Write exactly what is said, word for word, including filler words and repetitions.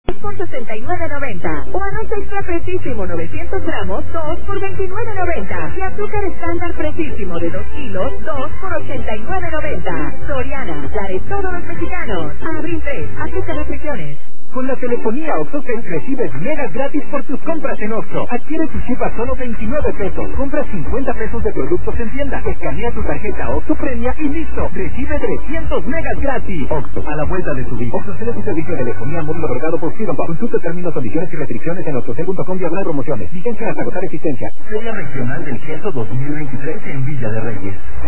por sesenta y nueve noventa. O arroz extra pretísimo novecientos gramos, dos por veintinueve noventa. Y azúcar estándar pretísimo de dos kilos, dos por ochenta y nueve noventa. Soriana, la de todos los mexicanos. Abril tres, acepta restricciones. Con la telefonía OxxoCell recibes megas gratis por tus compras en Oxxo. Adquiere tu chip a solo veintinueve pesos. Compra cincuenta pesos de productos en tienda. Escanea tu tarjeta Oxxo Premia y listo. Recibe trescientos megas gratis. Oxxo, a la vuelta de tu vida. OxxoCell es un servicio de telefonía móvil otorgado por Freedom Box. Consulta términos, condiciones y restricciones en oxxocell punto com diagonal promociones. Vigencia hasta agotar existencia. Feria Regional del Queso dos mil veintitrés en Villa de Reyes.